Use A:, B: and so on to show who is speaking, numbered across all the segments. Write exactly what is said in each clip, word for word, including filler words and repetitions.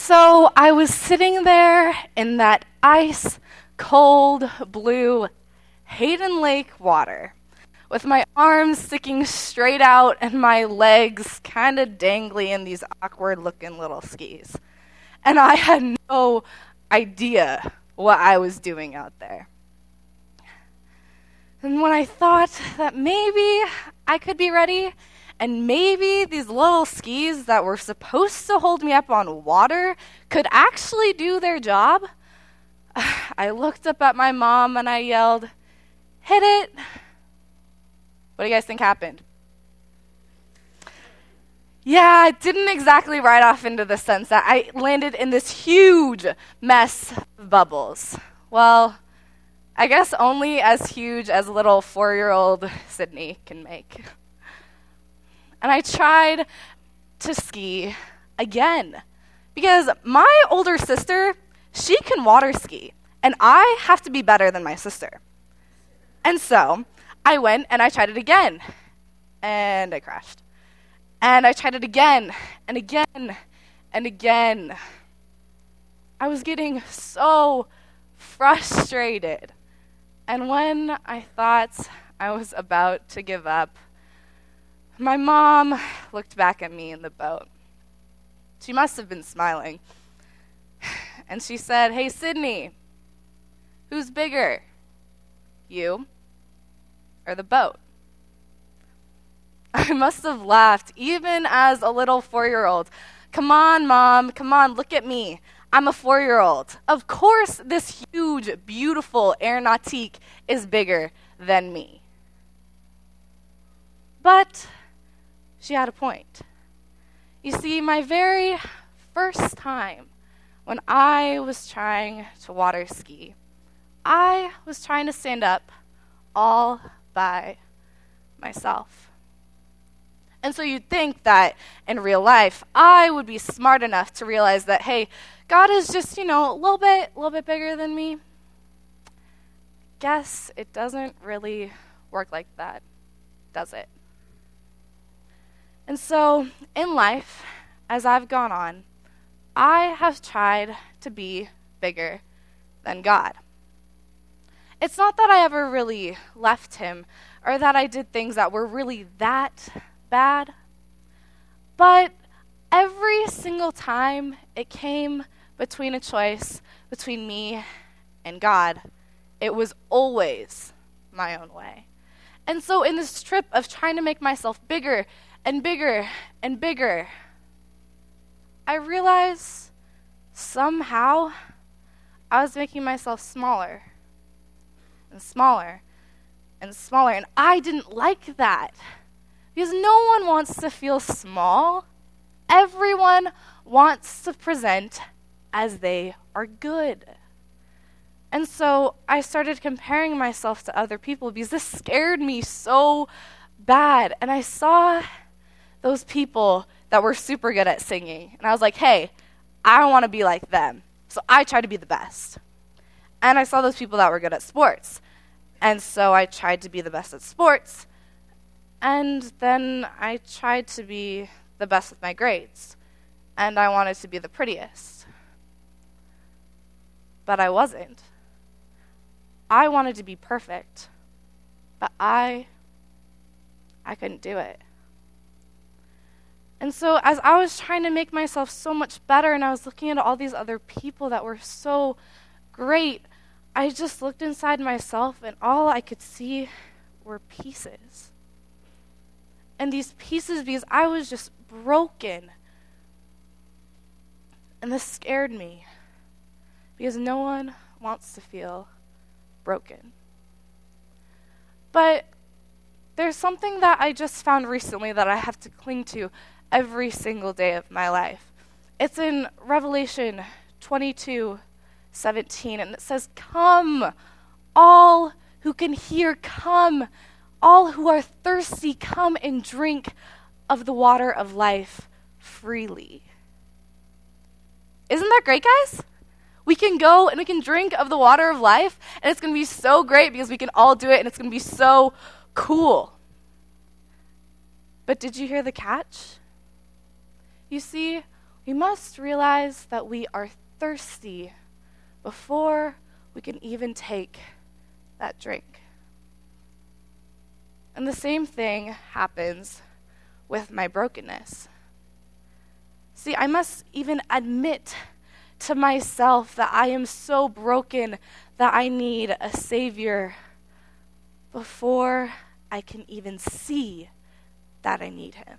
A: so I was sitting there in that ice cold blue Hayden Lake water with my arms sticking straight out and my legs kind of dangly in these awkward looking little skis. And I had no idea what I was doing out there. And when I thought that maybe I could be ready, and maybe these little skis that were supposed to hold me up on water could actually do their job, I looked up at my mom and I yelled, "Hit it!" What do you guys think happened? Yeah, it didn't exactly ride off into the sunset. I landed in this huge mess of bubbles. Well, I guess only as huge as little four-year-old Sydney can make. And I tried to ski again because my older sister, she can water ski, and I have to be better than my sister. And so I went and I tried it again, and I crashed. And I tried it again and again and again. I was getting so frustrated. And when I thought I was about to give up, my mom looked back at me in the boat. She must have been smiling. And she said, "Hey, Sydney, who's bigger, you or the boat?" I must have laughed, even as a little four-year-old. "Come on, Mom, come on, look at me. I'm a four-year-old. Of course this huge, beautiful aeronautique is bigger than me." But she had a point. You see, my very first time when I was trying to water ski, I was trying to stand up all by myself. And so you'd think that in real life, I would be smart enough to realize that, hey, God is just, you know, a little bit, a little bit bigger than me. Guess it doesn't really work like that, does it? And so in life, as I've gone on, I have tried to be bigger than God. It's not that I ever really left him or that I did things that were really that bad, but every single time it came between a choice between me and God, it was always my own way. And so in this trip of trying to make myself bigger and bigger and bigger, I realized somehow I was making myself smaller and smaller and smaller, and I didn't like that. Because no one wants to feel small. Everyone wants to present as they are good. And so I started comparing myself to other people because this scared me so bad. And I saw those people that were super good at singing. And I was like, hey, I want to be like them. So I tried to be the best. And I saw those people that were good at sports. And so I tried to be the best at sports. And then I tried to be the best with my grades. And I wanted to be the prettiest. But I wasn't. I wanted to be perfect. But I, I couldn't do it. And so as I was trying to make myself so much better and I was looking at all these other people that were so great, I just looked inside myself and all I could see were pieces. And these pieces, because I was just broken. And this scared me. Because no one wants to feel broken. But there's something that I just found recently that I have to cling to every single day of my life. It's in Revelation twenty-two seventeen, and it says, "Come, all who can hear, come. All who are thirsty, come and drink of the water of life freely." Isn't that great, guys? We can go and we can drink of the water of life, and it's going to be so great because we can all do it, and it's going to be so cool. But did you hear the catch? You see, We must realize that we are thirsty before we can even take that drink. And the same thing happens with my brokenness. See, I must even admit to myself that I am so broken that I need a Savior before I can even see that I need him.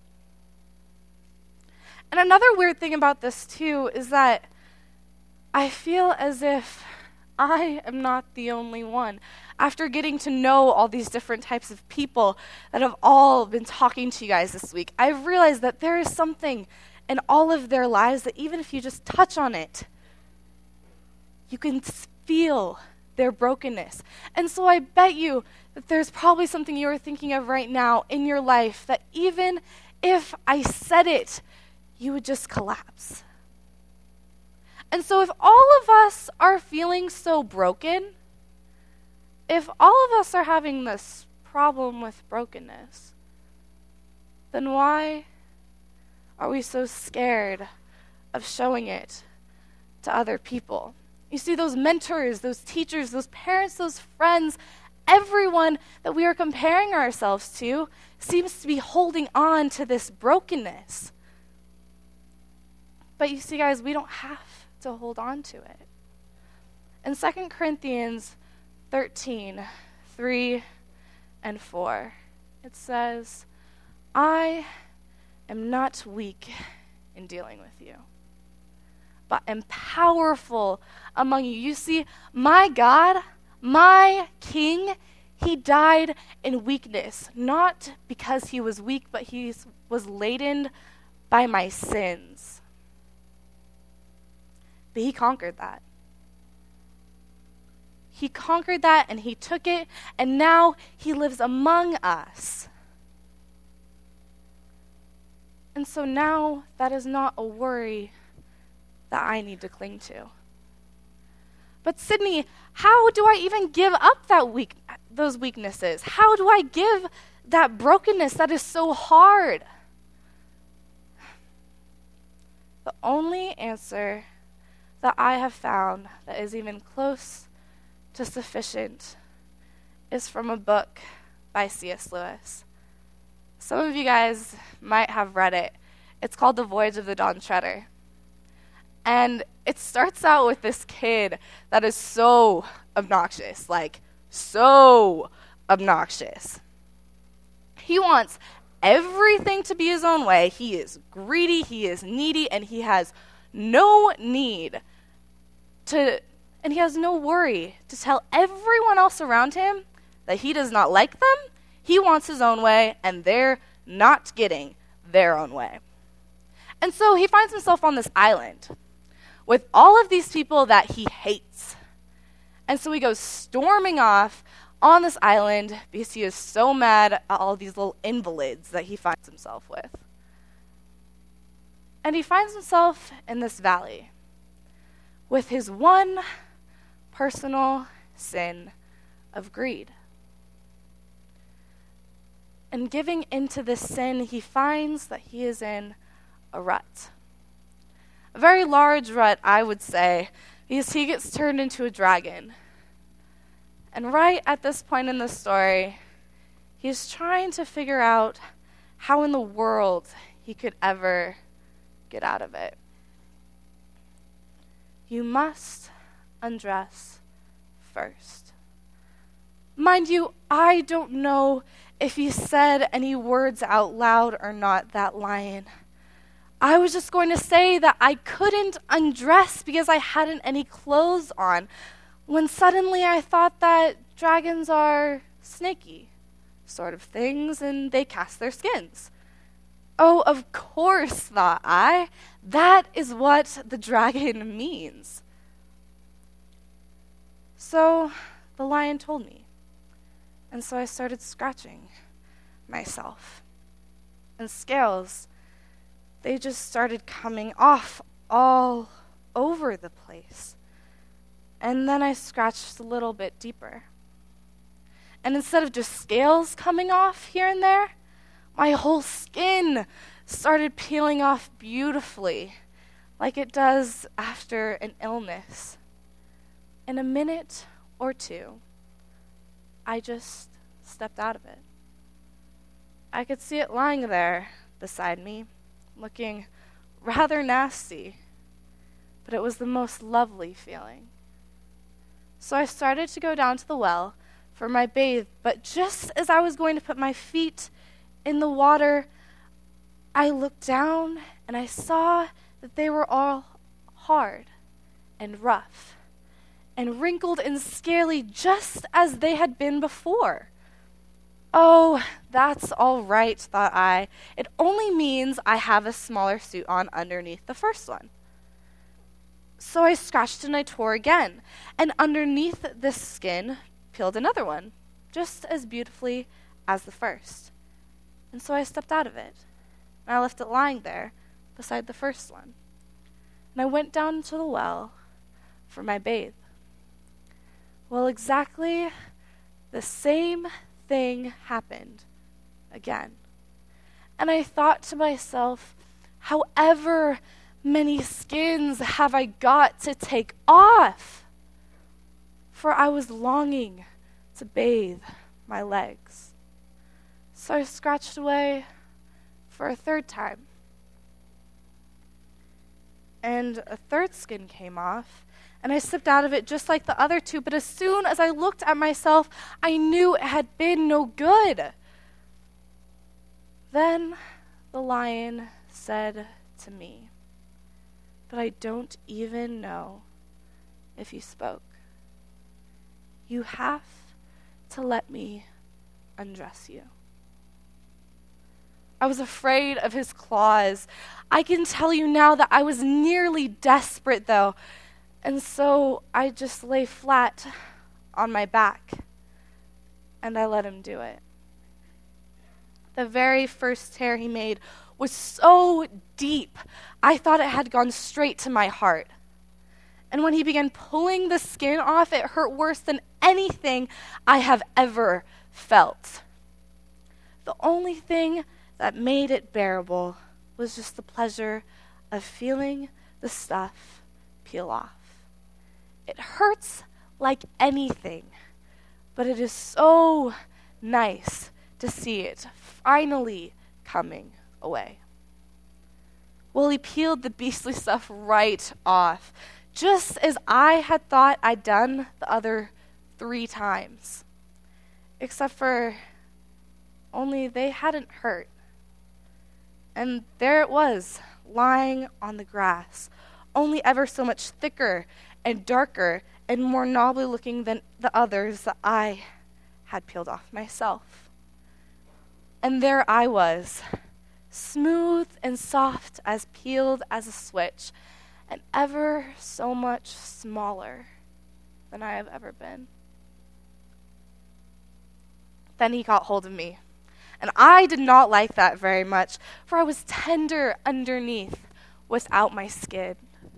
A: And another weird thing about this too is that I feel as if I am not the only one. After getting to know all these different types of people that have all been talking to you guys this week, I've realized that there is something in all of their lives that even if you just touch on it, you can feel their brokenness. And so I bet you that there's probably something you are thinking of right now in your life that even if I said it, you would just collapse. And so if all of us are feeling so broken, if all of us are having this problem with brokenness, then why are we so scared of showing it to other people? You see, those mentors, those teachers, those parents, those friends, everyone that we are comparing ourselves to seems to be holding on to this brokenness. But you see, guys, we don't have to hold on to it. In Second Corinthians thirteen, three and four, it says, I am not weak in dealing with you, but am powerful among you. You see, my God, my King, he died in weakness, not because he was weak, but he was laden by my sins. But he conquered that. He conquered that and he took it, and now he lives among us. And so now that is not a worry that I need to cling to. But Sydney, how do I even give up that weak, those weaknesses? How do I give that brokenness that is so hard? The only answer that I have found that is even close to sufficient is from a book by C S Lewis. Some of you guys might have read it. It's called The Voyage of the Dawn Treader. And it starts out with this kid that is so obnoxious, like so obnoxious. He wants everything to be his own way. He is greedy, he is needy, and he has no need to, and he has no worry to tell everyone else around him that he does not like them. He wants his own way, and they're not getting their own way. And so he finds himself on this island with all of these people that he hates. And so he goes storming off on this island because he is so mad at all these little invalids that he finds himself with. And he finds himself in this valley with his one personal sin of greed. And giving into this sin, he finds that he is in a rut. A very large rut, I would say, because he gets turned into a dragon. And right at this point in the story, he's trying to figure out how in the world he could ever get out of it. You must undress first. Mind you, I don't know if he said any words out loud or not, that lion. I was just going to say that I couldn't undress because I hadn't any clothes on, when suddenly I thought that dragons are snaky sort of things, and they cast their skins. Oh, of course, thought I. That is what the dragon means. So the lion told me. And so I started scratching myself. And scales, they just started coming off all over the place. And then I scratched a little bit deeper. And instead of just scales coming off here and there, my whole skin started peeling off beautifully, like it does after an illness. In a minute or two, I just stepped out of it. I could see it lying there beside me, looking rather nasty, but it was the most lovely feeling. So I started to go down to the well for my bathe, but just as I was going to put my feet in the water, I looked down and I saw that they were all hard and rough and wrinkled and scaly just as they had been before. Oh, that's all right, thought I. It only means I have a smaller suit on underneath the first one. So I scratched and I tore again, and underneath this skin peeled another one, just as beautifully as the first. And so I stepped out of it, and I left it lying there beside the first one. And I went down to the well for my bathe. Well, exactly the same thing happened again. And I thought to myself, however many skins have I got to take off? For I was longing to bathe my legs. So I scratched away for a third time. And a third skin came off, and I slipped out of it just like the other two, but as soon as I looked at myself, I knew it had been no good. Then the lion said to me, but I don't even know if he spoke. You have to let me undress you. I was afraid of his claws. I can tell you now that I was nearly desperate, though, and so I just lay flat on my back, and I let him do it. The very first tear he made was so deep, I thought it had gone straight to my heart. And when he began pulling the skin off, it hurt worse than anything I have ever felt. The only thing that made it bearable was just the pleasure of feeling the stuff peel off. It hurts like anything, but it is so nice to see it finally coming away. Well, he peeled the beastly stuff right off, just as I had thought I'd done the other three times. Except for only they hadn't hurt. And there it was, lying on the grass, only ever so much thicker and darker and more knobbly looking than the others that I had peeled off myself. And there I was, smooth and soft as peeled as a switch, and ever so much smaller than I have ever been. Then he caught hold of me, and I did not like that very much, for I was tender underneath without my skin.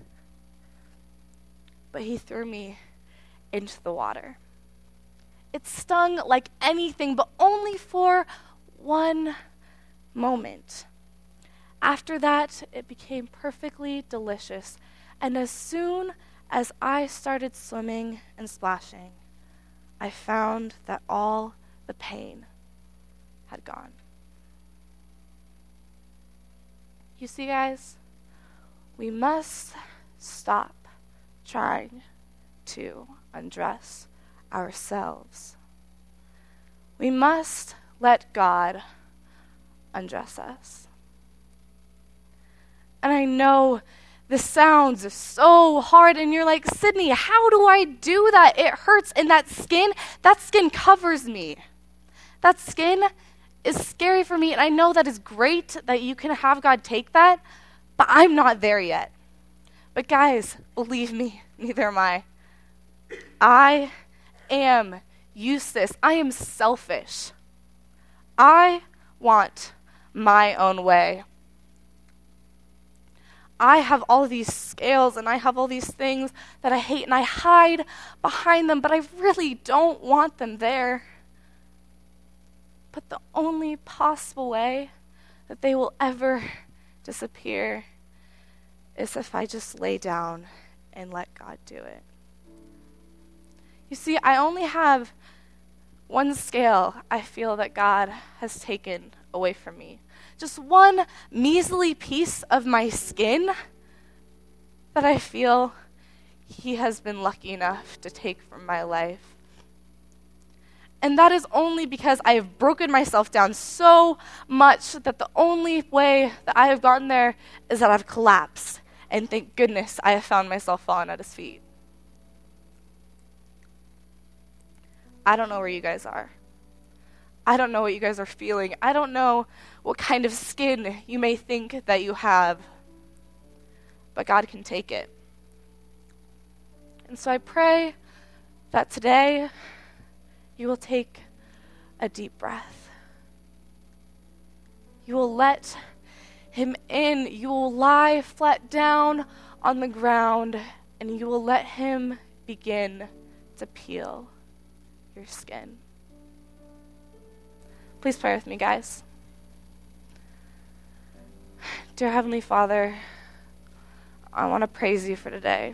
A: But he threw me into the water. It stung like anything, but only for one moment. After that, it became perfectly delicious, and as soon as I started swimming and splashing, I found that all the pain had gone. You see, guys, we must stop trying to undress ourselves. We must let God undress us. And I know this sounds so hard, and you're like, Sydney, how do I do that? It hurts, and that skin, that skin covers me. That skin is scary for me, and I know that is great that you can have God take that, but I'm not there yet. But guys, believe me, neither am I. I am useless. I am selfish. I want my own way. I have all of these scales and I have all these things that I hate, and I hide behind them, but I really don't want them there. But the only possible way that they will ever disappear is if I just lay down and let God do it. You see, I only have one scale I feel that God has taken away from me. Just one measly piece of my skin that I feel he has been lucky enough to take from my life. And that is only because I have broken myself down so much that the only way that I have gotten there is that I've collapsed. And thank goodness I have found myself falling at his feet. I don't know where you guys are. I don't know what you guys are feeling. I don't know what kind of skin you may think that you have. But God can take it. And so I pray that today you will take a deep breath. You will let him in. You will lie flat down on the ground, and you will let him begin to peel your skin. Please pray with me, guys. Dear Heavenly Father, I want to praise you for today.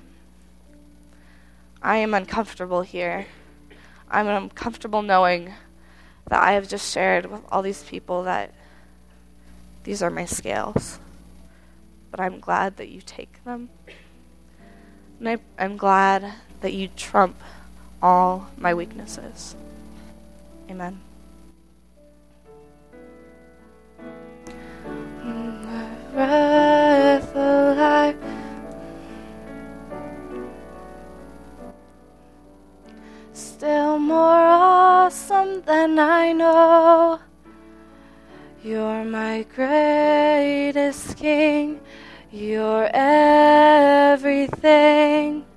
A: I am uncomfortable here. I'm uncomfortable knowing that I have just shared with all these people that these are my scales. But I'm glad that you take them. And I, I'm glad that you trump all my weaknesses. Amen. Breath alive. Still more awesome than I know. You're my greatest king. You're everything.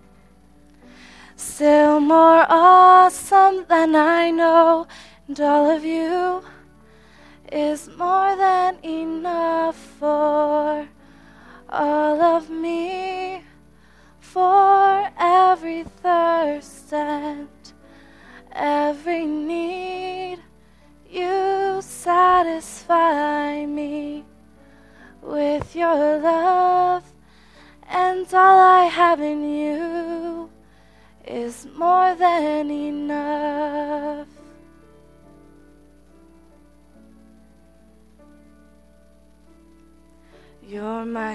A: Still more awesome than I know. And all of you is more than enough for all of me, for every thirst and every need. You satisfy me with your love, and all I have in you is more than enough. You're my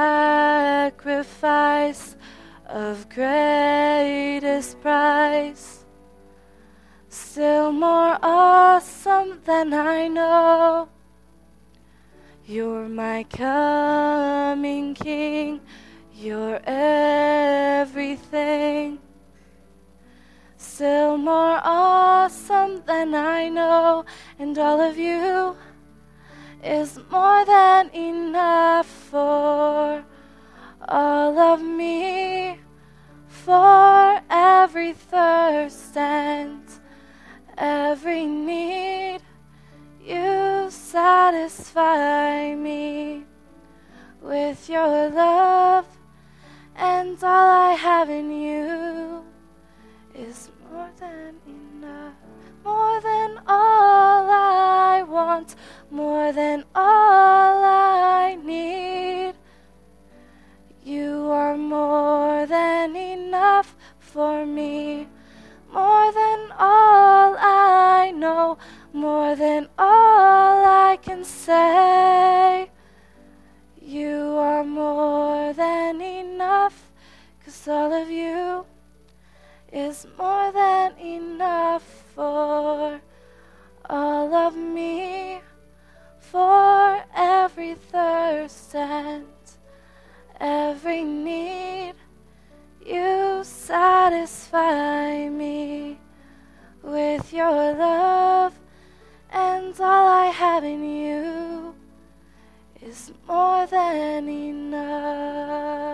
A: sacrifice of greatest price. Still more awesome than I know. You're my coming King. You're everything. Still more awesome than I know. And all of you is more than enough for all of me, for every thirst and every need. You satisfy me with your love, and all I have in you is more than enough. More than all I want, more than all I need. You are more than enough for me, more than all I know, more than all I can say. You are more than enough, 'cause all of you is more than enough for all of me, for every thirst and every need. You satisfy me with your love, and all I have in you is more than enough.